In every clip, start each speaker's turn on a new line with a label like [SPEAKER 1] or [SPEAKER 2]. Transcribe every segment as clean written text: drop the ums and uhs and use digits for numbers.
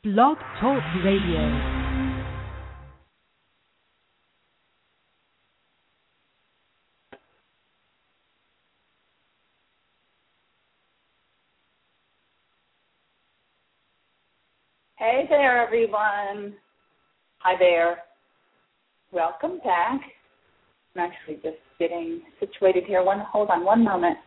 [SPEAKER 1] Blog Talk Radio.
[SPEAKER 2] Hey there, everyone. Hi there. Welcome back. I'm actually just getting situated here. Hold on one moment.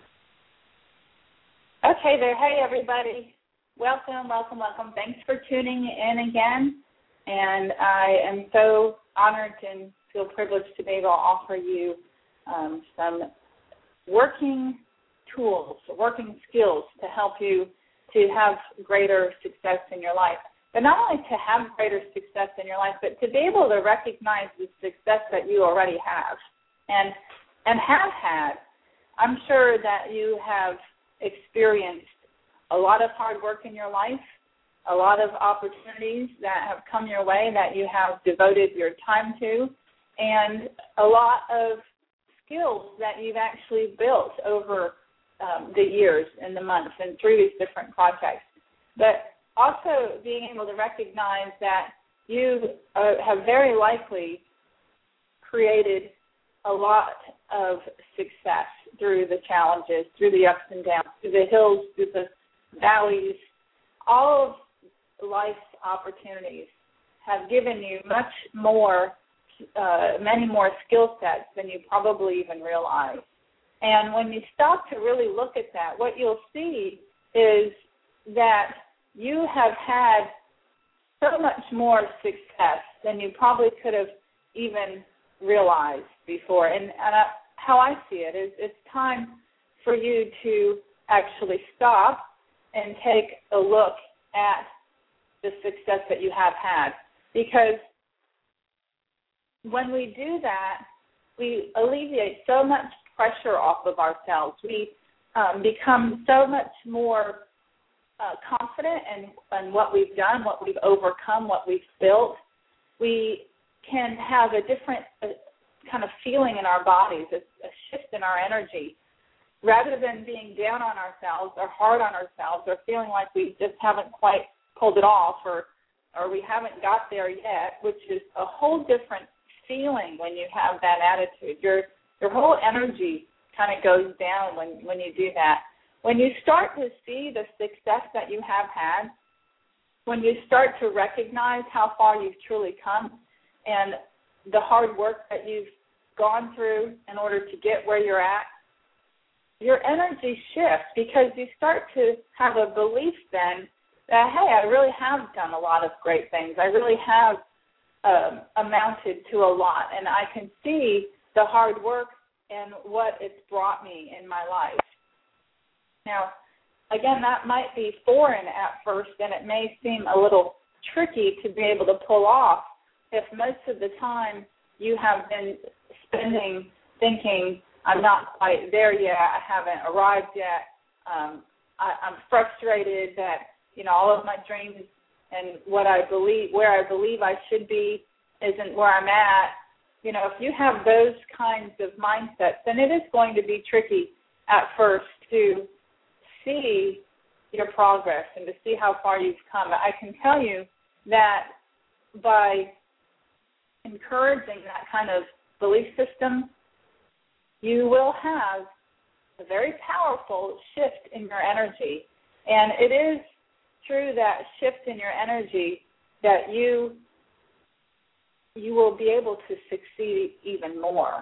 [SPEAKER 2] Okay there. Hey, everybody. Welcome. Thanks for tuning in again. And I am so honored and feel privileged to be able to offer you some working tools, working skills to help you to have greater success in your life. But not only to have greater success in your life, but to be able to recognize the success that you already have and have had. I'm sure that you have experienced a lot of hard work in your life, a lot of opportunities that have come your way that you have devoted your time to, and a lot of skills that you've actually built over the years and the months and through these different projects. But also being able to recognize that you have very likely created a lot of success through the challenges, through the ups and downs, through the hills, through the valleys. All of life's opportunities have given you much more, many more skill sets than you probably even realize. And when you stop to really look at that, what you'll see is that you have had so much more success than you probably could have even realized before. And how I see it is it's time for you to actually stop and take a look at the success that you have had. Because when we do that, we alleviate so much pressure off of ourselves. We become so much more confident in what we've done, what we've overcome, what we've built. We can have a different kind of feeling in our bodies, a shift in our energy. Rather than being down on ourselves or hard on ourselves or feeling like we just haven't quite pulled it off or we haven't got there yet, which is a whole different feeling when you have that attitude. Your whole energy kind of goes down when you do that. When you start to see the success that you have had, when you start to recognize how far you've truly come and the hard work that you've gone through in order to get where you're at, your energy shifts because you start to have a belief then that, hey, I really have done a lot of great things. I really have amounted to a lot, and I can see the hard work and what it's brought me in my life. Now, again, that might be foreign at first, and it may seem a little tricky to be able to pull off if most of the time you have been spending thinking, I'm not quite there yet, I haven't arrived yet, I'm frustrated that, all of my dreams and where I believe I should be isn't where I'm at. If you have those kinds of mindsets, then it is going to be tricky at first to see your progress and to see how far you've come. I can tell you that by encouraging that kind of belief system, you will have a very powerful shift in your energy. And it is through that shift in your energy that you will be able to succeed even more.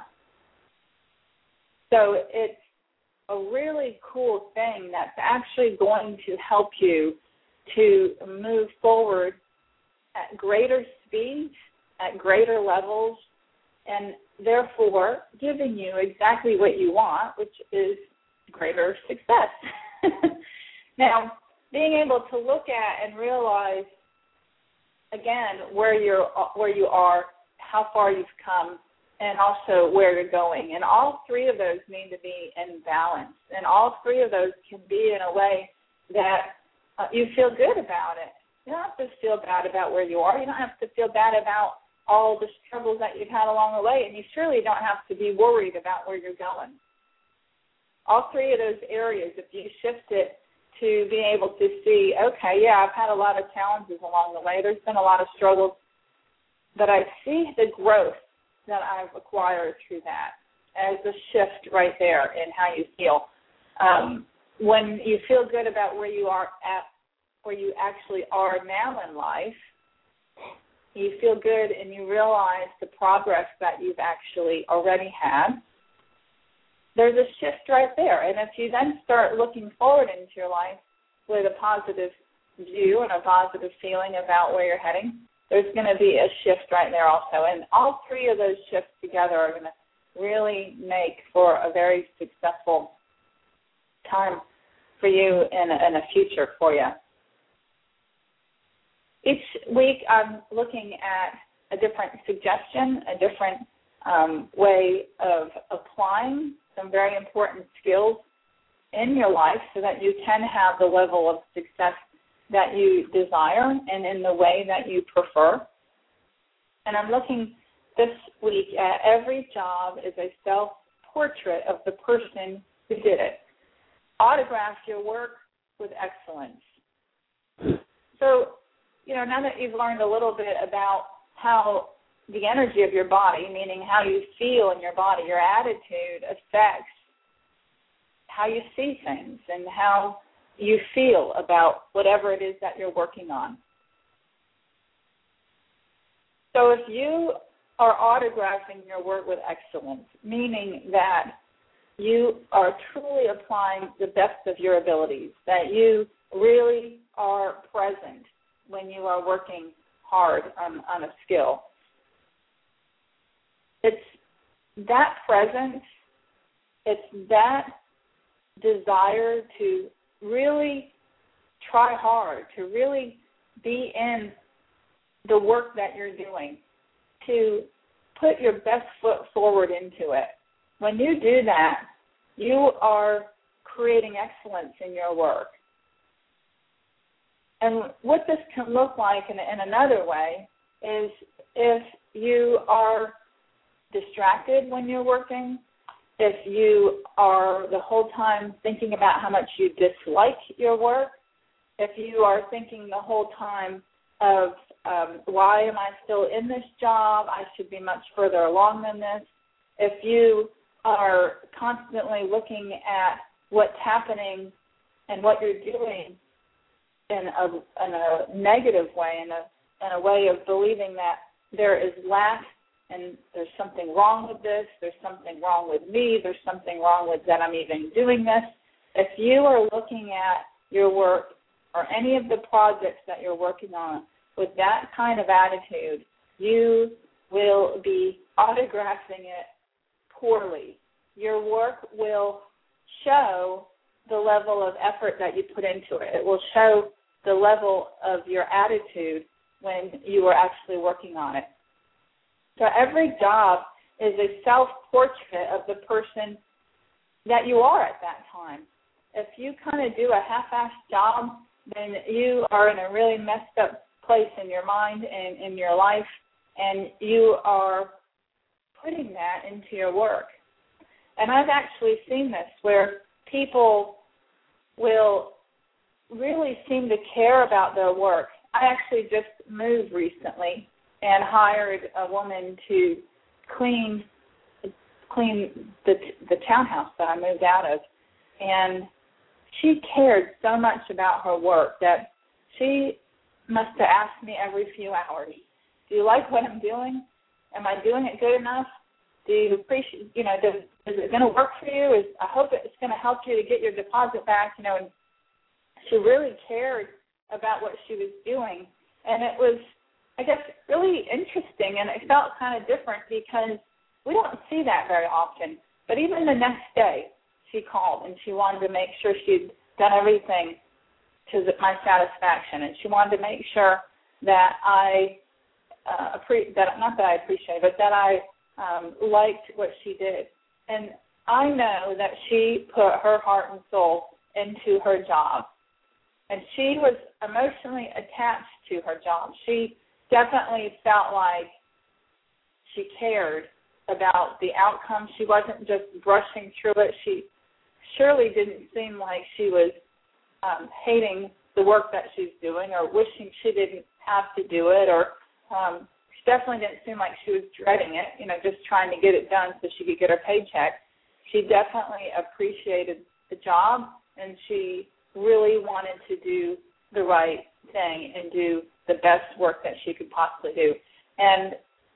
[SPEAKER 2] So it's a really cool thing that's actually going to help you to move forward at greater speeds, at greater levels, and therefore giving you exactly what you want, which is greater success. Now, being able to look at and realize, again, where you are, how far you've come, and also where you're going. And all three of those need to be in balance. And all three of those can be in a way that you feel good about it. You don't have to feel bad about where you are. You don't have to feel bad about all the struggles that you've had along the way, and you surely don't have to be worried about where you're going. All three of those areas, if you shift it to be able to see, okay, yeah, I've had a lot of challenges along the way. There's been a lot of struggles, but I see the growth that I've acquired through that as a shift right there in how you feel. When you feel good about where you are at, where you actually are now in life, you feel good and you realize the progress that you've actually already had. There's a shift right there. And if you then start looking forward into your life with a positive view and a positive feeling about where you're heading, there's going to be a shift right there also. And all three of those shifts together are going to really make for a very successful time for you and a future for you. Each week I'm looking at a different suggestion, a different way of applying some very important skills in your life so that you can have the level of success that you desire and in the way that you prefer. And I'm looking this week at every job is a self-portrait of the person who did it. Autograph your work with excellence. So, now that you've learned a little bit about how the energy of your body, meaning how you feel in your body, your attitude affects how you see things and how you feel about whatever it is that you're working on. So if you are autographing your work with excellence, meaning that you are truly applying the best of your abilities, that you really are present when you are working hard on a skill, it's that presence, it's that desire to really try hard, to really be in the work that you're doing, to put your best foot forward into it. When you do that, you are creating excellence in your work. And what this can look like in another way is if you are distracted when you're working, if you are the whole time thinking about how much you dislike your work, if you are thinking the whole time of why am I still in this job, I should be much further along than this, if you are constantly looking at what's happening and what you're doing in a negative way, in a way of believing that there is lack and there's something wrong with this, there's something wrong with me, there's something wrong with that I'm even doing this. If you are looking at your work or any of the projects that you're working on with that kind of attitude, you will be autographing it poorly. Your work will show the level of effort that you put into it. It will show the level of your attitude when you are actually working on it. So every job is a self-portrait of the person that you are at that time. If you kind of do a half-assed job, then you are in a really messed up place in your mind and in your life, and you are putting that into your work. And I've actually seen this where people will really seem to care about their work. I actually just moved recently and hired a woman to clean the townhouse that I moved out of. And she cared so much about her work that she must have asked me every few hours, do you like what I'm doing? Am I doing it good enough? Do you appreciate, is it going to work for you? I hope it's going to help you to get your deposit back, and she really cared about what she was doing. And it was, I guess, really interesting, and it felt kind of different because we don't see that very often. But even the next day, she called, and she wanted to make sure she'd done everything to my satisfaction, and she wanted to make sure that I liked what she did. And I know that she put her heart and soul into her job, and she was emotionally attached to her job. She definitely felt like she cared about the outcome. She wasn't just brushing through it. She surely didn't seem like she was hating the work that she's doing or wishing she didn't have to do it, or she definitely didn't seem like she was dreading it, just trying to get it done so she could get her paycheck. She definitely appreciated the job, and she really wanted to do the right thing and do the best work that she could possibly do. And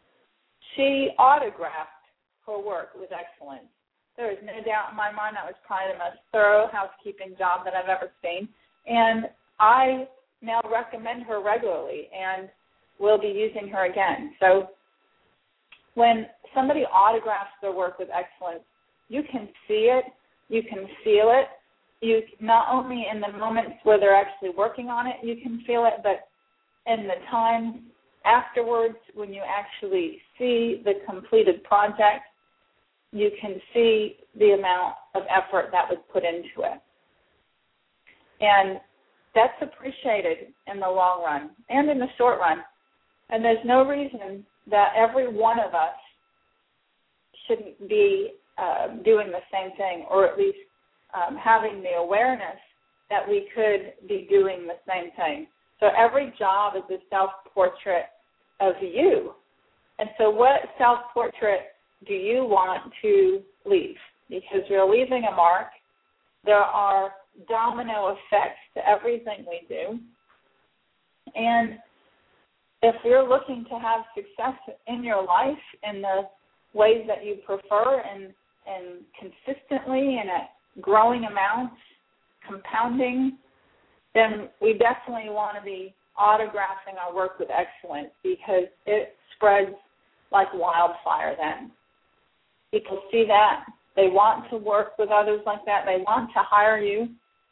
[SPEAKER 2] she autographed her work with excellence. There is no doubt in my mind that was probably the most thorough housekeeping job that I've ever seen. And I now recommend her regularly and will be using her again. So when somebody autographs their work with excellence, you can see it, you can feel it. You not only in the moments where they're actually working on it, you can feel it, but in the time afterwards when you actually see the completed project, you can see the amount of effort that was put into it. And that's appreciated in the long run and in the short run. And there's no reason that every one of us shouldn't be doing the same thing, or at least having the awareness that we could be doing the same thing. So every job is a self-portrait of you. And so what self-portrait do you want to leave? Because you're leaving a mark. There are domino effects to everything we do. And if you're looking to have success in your life in the ways that you prefer and consistently and at growing amounts, compounding, then we definitely want to be autographing our work with excellence, because it spreads like wildfire then. People see that. They want to work with others like that. They want to hire you,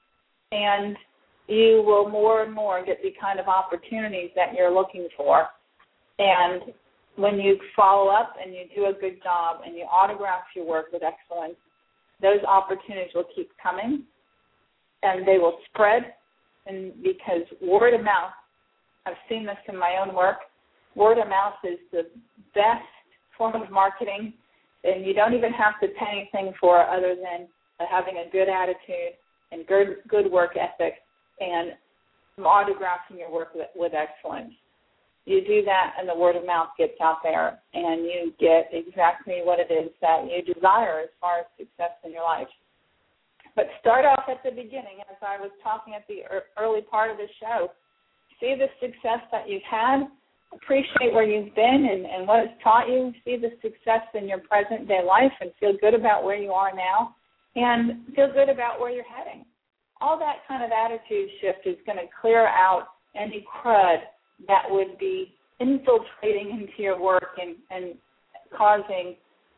[SPEAKER 2] and you will more and more get the kind of opportunities that you're looking for. And when you follow up and you do a good job and you autograph your work with excellence, those opportunities will keep coming, and they will spread. And because word of mouth, I've seen this in my own work, word of mouth is the best form of marketing, and you don't even have to pay anything for it other than having a good attitude and good work ethic and autographing your work with excellence. You do that, and the word of mouth gets out there, and you get exactly what it is that you desire as far as success in your life. But start off at the beginning, as I was talking at the early part of the show. See the success that you've had, appreciate where you've been and what it's taught you, see the success in your present-day life and feel good about where you are now, and feel good about where you're heading. All that kind of attitude shift is going to clear out any crud that would be infiltrating into your work and causing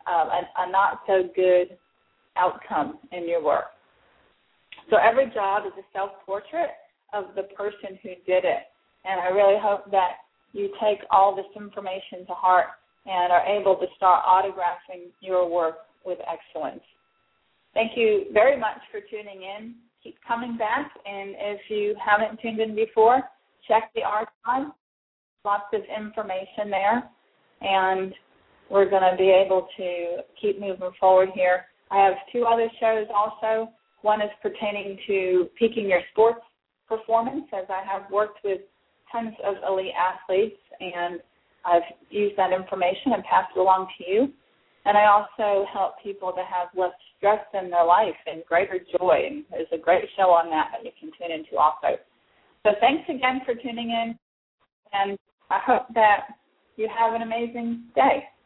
[SPEAKER 2] a not-so-good outcome in your work. So every job is a self-portrait of the person who did it. And I really hope that you take all this information to heart and are able to start autographing your work with excellence. Thank you very much for tuning in. Keep coming back. And if you haven't tuned in before, check the archive. Lots of information there. And we're going to be able to keep moving forward here. I have two other shows also. One is pertaining to peaking your sports performance, as I have worked with tons of elite athletes, and I've used that information and passed it along to you. And I also help people to have less stress in their life and greater joy. And there's a great show on that you can tune into also. So thanks again for tuning in, and I hope that you have an amazing day.